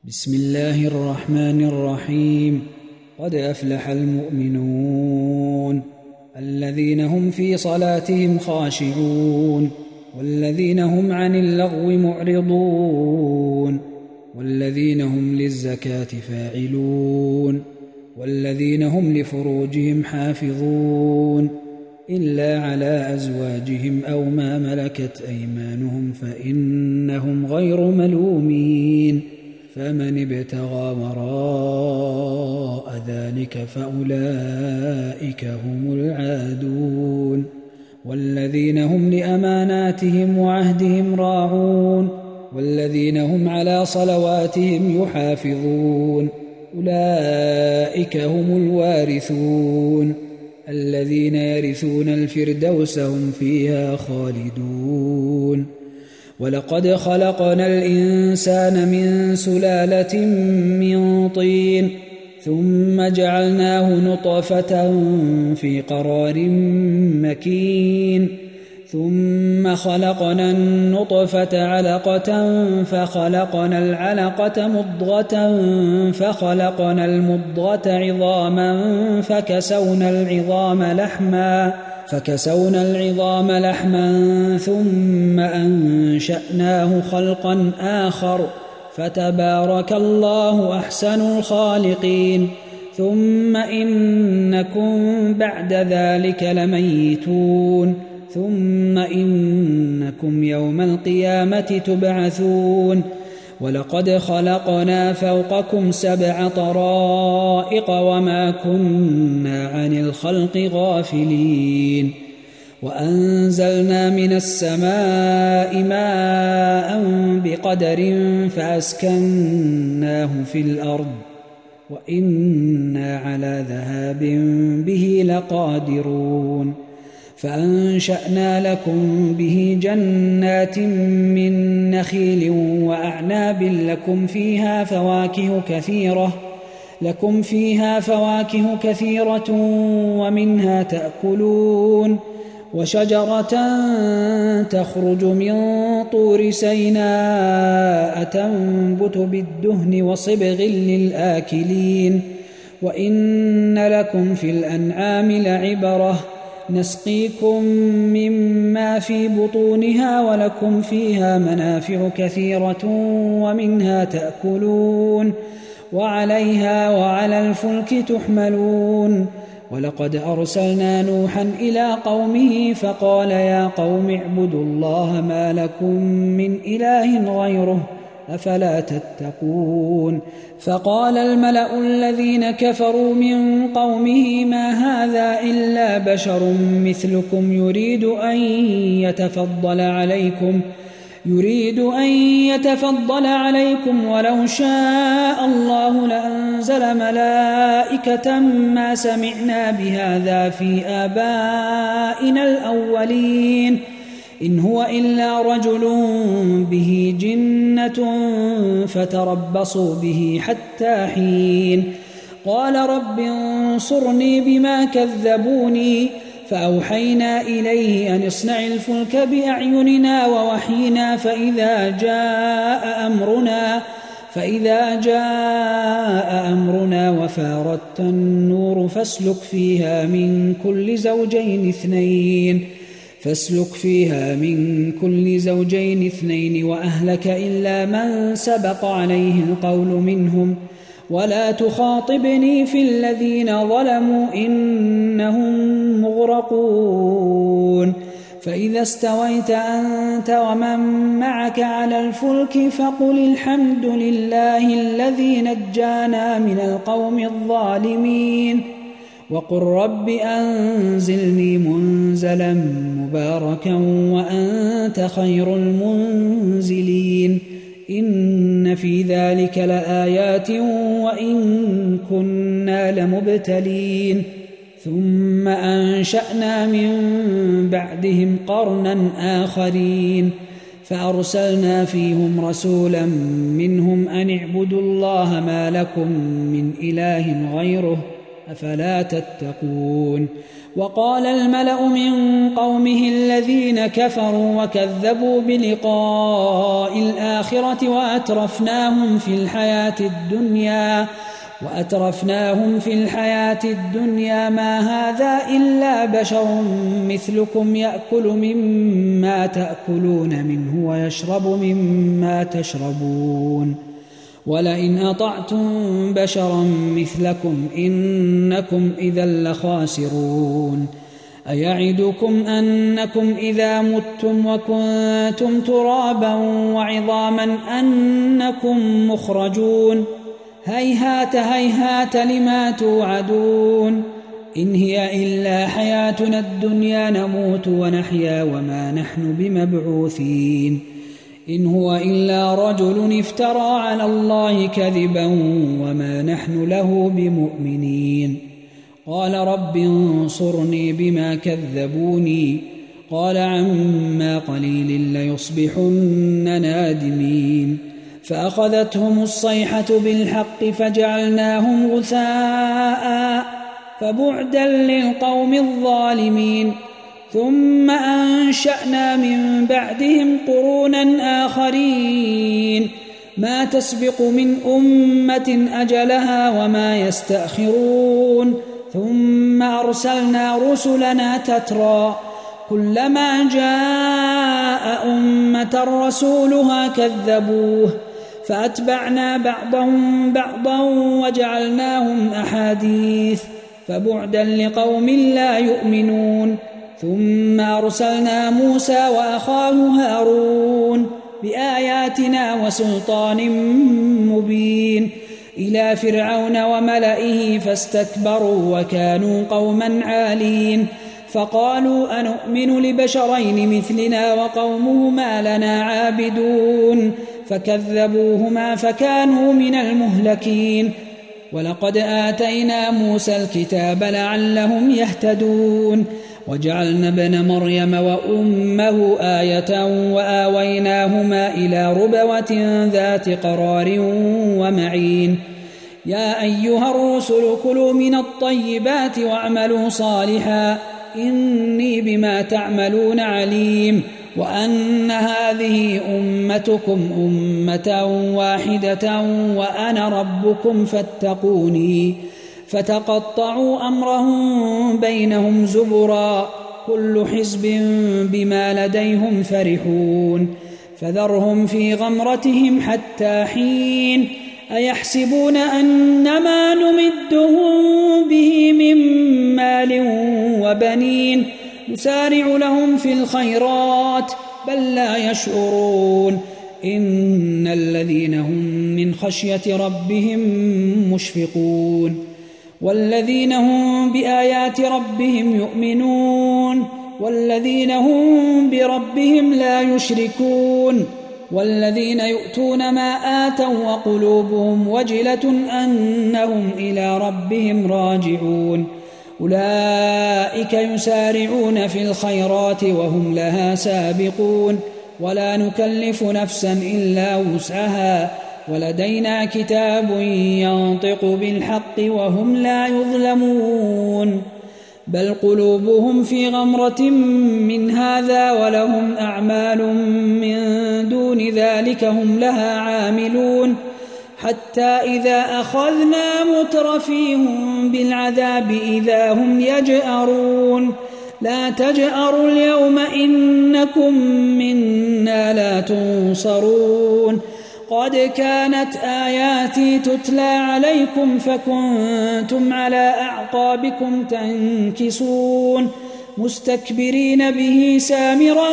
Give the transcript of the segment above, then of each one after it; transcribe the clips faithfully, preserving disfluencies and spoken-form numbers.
بسم الله الرحمن الرحيم. قد أفلح المؤمنون الذين هم في صلاتهم خاشعون والذين هم عن اللغو معرضون والذين هم للزكاة فاعلون والذين هم لفروجهم حافظون إلا على أزواجهم أو ما ملكت أيمانهم فإنهم غير ملومين، فمن ابتغى وراء ذلك فأولئك هم العادون والذين هم لأماناتهم وعهدهم راعون والذين هم على صلواتهم يحافظون، أولئك هم الوارثون الذين يرثون الفردوس هم فيها خالدون. ولقد خلقنا الإنسان من سلالة من طين ثم جعلناه نطفة في قرار مكين ثم خلقنا النطفة علقة فخلقنا العلقة مضغة فخلقنا المضغة عظاما فكسونا العظام لحما فكسونا العظام لحما ثم أنشأناه خلقا آخر فتبارك الله أحسن الخالقين. ثم إنكم بعد ذلك لميتون ثم إنكم يوم القيامة تبعثون. ولقد خلقنا فوقكم سبع طرائق وما كنا عن الخلق غافلين، وأنزلنا من السماء ماء بقدر فأسكناه في الأرض وإنا على ذهاب به لقادرون. فأنشأنا لكم به جنات من نخيل وأعناب لكم فيها فواكه كثيرة لكم فيها فواكه كثيرة ومنها تأكلون، وشجرة تخرج من طور سيناء تنبت بالدهن وصبغ للآكلين. وإن لكم في الأنعام لعبرة نسقيكم مما في بطونها ولكم فيها منافع كثيرة ومنها تأكلون وعليها وعلى الفلك تحملون. ولقد أرسلنا نوحا إلى قومه فقال يا قوم اعبدوا الله ما لكم من إله غيره أفلا تتقون. فقال الملأ الذين كفروا من قومه ما هذا إلا بشر مثلكم يريد أن يتفضل عليكم يريد أن يتفضل عليكم ولو شاء الله لأنزل ملائكة ما سمعنا بهذا في آبائنا الأولين إن هو إلا رجل به جنة فتربصوا به حتى حين. قال رب انصرني بما كذبوني فأوحينا إليه أن اصنع الفلك بأعيننا ووحينا فإذا جاء أمرنا فإذا جاء أمرنا وفارت النور فاسلك فيها من كل زوجين اثنين فاسلك فيها من كل زوجين اثنين وأهلك إلا من سبق عليه القول منهم ولا تخاطبني في الذين ظلموا إنهم مغرقون. فإذا استويت أنت ومن معك على الفلك فقل الحمد لله الذي نجانا من القوم الظالمين وقل رب أنزلني منزلا مباركا وأنت خير المنزلين. إن في ذلك لآيات وإن كنا لمبتلين. ثم أنشأنا من بعدهم قرنا آخرين فأرسلنا فيهم رسولا منهم أن اعبدوا الله ما لكم من إله غيره أفلا تتقون. وقال الملأ من قومه الذين كفروا وكذبوا بلقاء الآخرة وأترفناهم في الحياة الدنيا وأترفناهم في الحياة الدنيا ما هذا إلا بشر مثلكم يأكل مما تأكلون منه ويشرب مما تشربون ولئن أطعتم بشرا مثلكم إنكم إذا لخاسرون. أيعدكم أنكم إذا متم وكنتم ترابا وعظاما أنكم مخرجون هيهات هيهات لما توعدون إن هي إلا حياتنا الدنيا نموت ونحيا وما نحن بمبعوثين إن هو إلا رجل افترى على الله كذبا وما نحن له بمؤمنين. قال رب انصرني بما كذبوني قال عما قليل ليصبحن نادمين. فأخذتهم الصيحة بالحق فجعلناهم غثاء فبعدا للقوم الظالمين. ثم أنشأنا من بعدهم قرونا آخرين ما تسبق من أمة أجلها وما يستأخرون. ثم أرسلنا رسلنا تترى كلما جاء أمة رسولها كذبوه فأتبعنا بعضهم بعضا وجعلناهم أحاديث فبعدا لقوم لا يؤمنون. ثم أرسلنا موسى وأخاه هارون بآياتنا وسلطان مبين إلى فرعون وملئه فاستكبروا وكانوا قوما عالين. فقالوا أنؤمن لبشرين مثلنا وقومهما لنا عابدون فكذبوهما فكانوا من المهلكين. ولقد آتينا موسى الكتاب لعلهم يهتدون وجعلنا ابن مريم وأمه آية وآويناهما إلى ربوة ذات قرار ومعين. يا أيها الرسل كلوا من الطيبات واعملوا صالحا إني بما تعملون عليم. وأن هذه أمتكم أمة واحدة وأنا ربكم فاتقوني. فتقطعوا أمرهم بينهم زبرا كل حزب بما لديهم فرحون. فذرهم في غمرتهم حتى حين. أيحسبون أنما نمدهم به من مال وبنين نسارع لهم في الخيرات بل لا يشعرون. إن الذين هم من خشية ربهم مشفقون والذين هم بآيات ربهم يؤمنون والذين هم بربهم لا يشركون والذين يؤتون ما آتوا وقلوبهم وجلة أنهم إلى ربهم راجعون أولئك يسارعون في الخيرات وهم لها سابقون ولا نكلف نفسا إلا وسعها ولدينا كتاب ينطق بالحق وهم لا يظلمون بل قلوبهم في غمرة من هذا ولهم أعمال من دون ذلك هم لها عاملون حتى إذا أخذنا مترفيهم بالعذاب إذا هم يجأرون لا تجأروا اليوم إنكم منا لا تنصرون قد كانت آياتي تتلى عليكم فكنتم على أعقابكم تنكصون مستكبرين به سامرا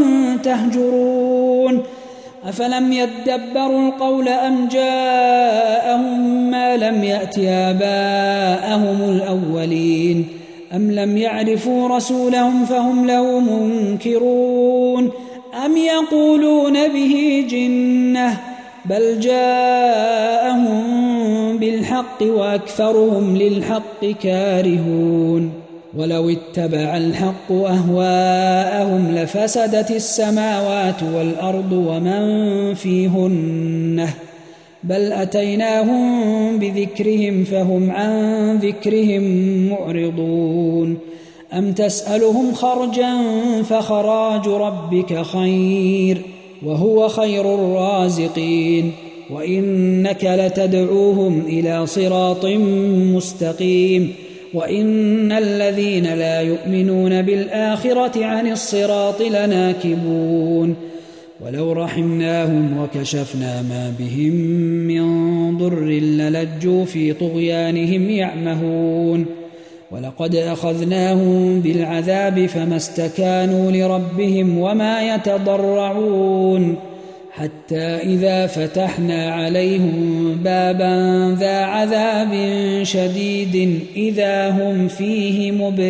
تهجرون أفلم يدبروا القول أم جاءهم ما لم يأت آباءهم الأولين أم لم يعرفوا رسولهم فهم له منكرون أم يقولون به جنة بل جاءهم بالحق وأكثرهم للحق كارهون ولو اتبع الحق أهواءهم لفسدت السماوات والأرض ومن فيهن بل أتيناهم بذكرهم فهم عن ذكرهم معرضون أم تسألهم خرجا فخراج ربك خير وهو خير الرازقين وإنك لتدعوهم إلى صراط مستقيم وإن الذين لا يؤمنون بالآخرة عن الصراط لناكبون ولو رحمناهم وكشفنا ما بهم من ضر للجوا في طغيانهم يعمهون ولقد أخذناهم بالعذاب فما استكانوا لربهم وما يتضرعون حتى إذا فتحنا عليهم بابا ذا عذاب شديد إذا هم فيه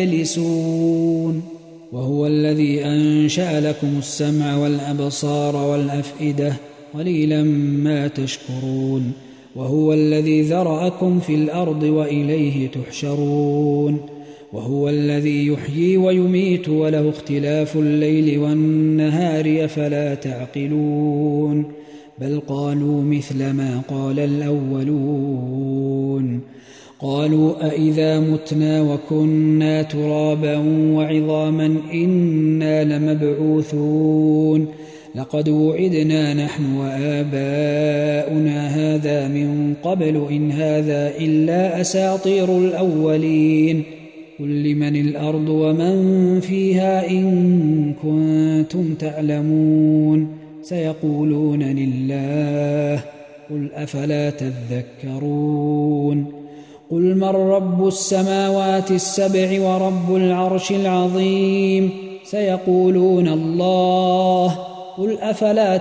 مبلسون وهو الذي أنشأ لكم السمع والأبصار والأفئدة قليلا ما تشكرون وهو الذي ذرأكم في الأرض وإليه تحشرون وهو الذي يحيي ويميت وله اختلاف الليل والنهار أفلا تعقلون بل قالوا مثل ما قال الأولون قالوا أئذا متنا وكنا ترابا وعظاما إنا لمبعوثون لقد وعدنا نحن وآباؤنا هذا من قبل إن هذا إلا أساطير الأولين قل لمن الأرض ومن فيها إن كنتم تعلمون سيقولون لله قل أفلا تذكرون قل من رب السماوات السبع ورب العرش العظيم سيقولون الله قل أفلا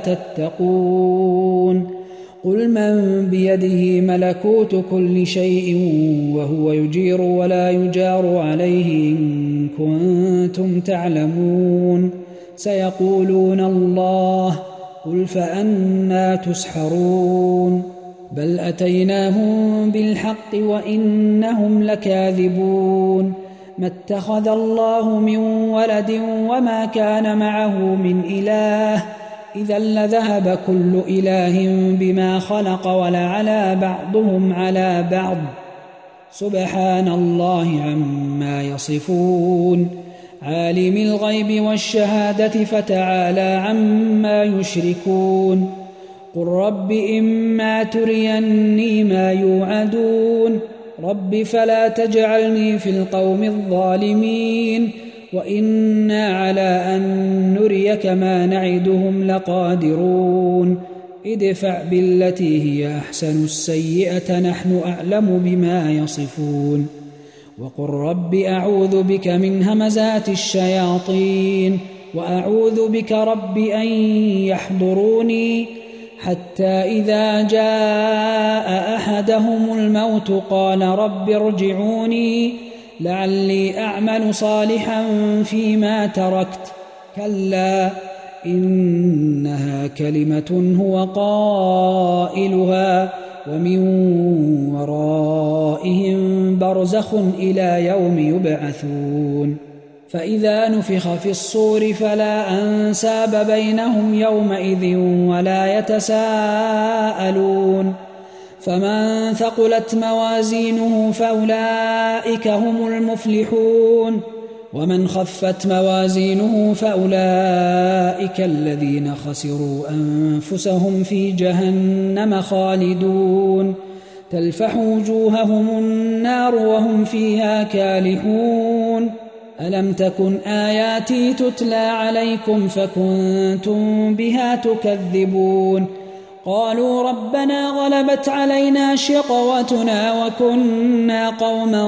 تتقون قل من بيده ملكوت كل شيء وهو يجير ولا يجار عليه إن كنتم تعلمون سيقولون الله قل فأنى تسحرون بل أتيناهم بالحق وإنهم لكاذبون ما اتخذ الله من ولد وما كان معه من إله إذا لذهب كل إله بما خلق ولعلى بعضهم على بعض سبحان الله عما يصفون عالم الغيب والشهادة فتعالى عما يشركون قل رب إما تريني ما يوعدون رب فلا تجعلني في القوم الظالمين وإنا على أن نريك ما نعدهم لقادرون ادفع بالتي هي أحسن السيئة نحن أعلم بما يصفون وقل رب أعوذ بك من همزات الشياطين وأعوذ بك رب أن يحضروني حتى إذا جاء أحدهم الموت قال رب ارجعوني لعلي أعمل صالحا فيما تركت كلا إنها كلمة هو قائلها ومن ورائهم برزخ إلى يوم يبعثون فإذا نفخ في الصور فلا أنساب بينهم يومئذ ولا يتساءلون فمن ثقلت موازينه فأولئك هم المفلحون ومن خفت موازينه فأولئك الذين خسروا أنفسهم في جهنم خالدون تلفح وجوههم النار وهم فيها كالحون ألم تكن آياتي تتلى عليكم فكنتم بها تكذبون قالوا ربنا غلبت علينا شقوتنا وكنا قوما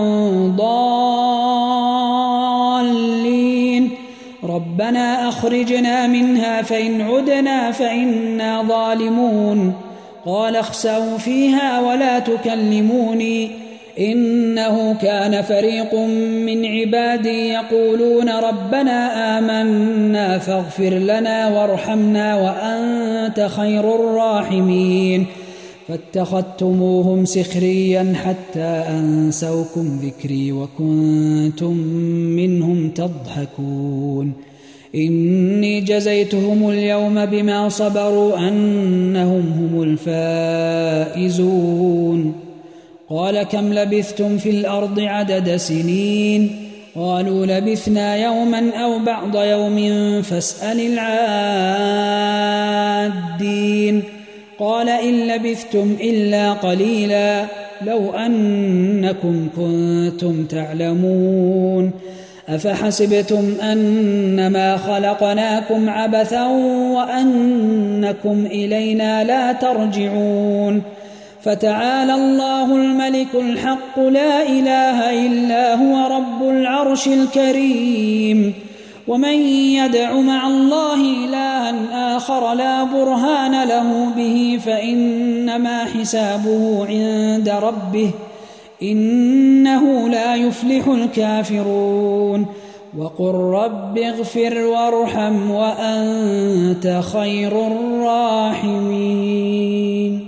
ضالين ربنا أخرجنا منها فإن عدنا فإنا ظالمون قال اخسئوا فيها ولا تكلموني إنه كان فريق من عبادي يقولون ربنا آمنا فاغفر لنا وارحمنا وأنت خير الراحمين فاتخذتموهم سخريا حتى أنسوكم ذكري وكنتم منهم تضحكون إني جزيتهم اليوم بما صبروا أنهم هم الفائزون قال كم لبثتم في الأرض عدد سنين قالوا لبثنا يوما أو بعض يوم فاسأل العادين قال إن لبثتم إلا قليلا لو أنكم كنتم تعلمون أفحسبتم أنما خلقناكم عبثا وأنكم إلينا لا ترجعون فتعالى الله الملك الحق لا إله إلا هو رب العرش الكريم ومن يدع مع الله إلها آخر لا برهان له به فإنما حسابه عند ربه إنه لا يفلح الكافرون وقل رب اغفر وارحم وأنت خير الراحمين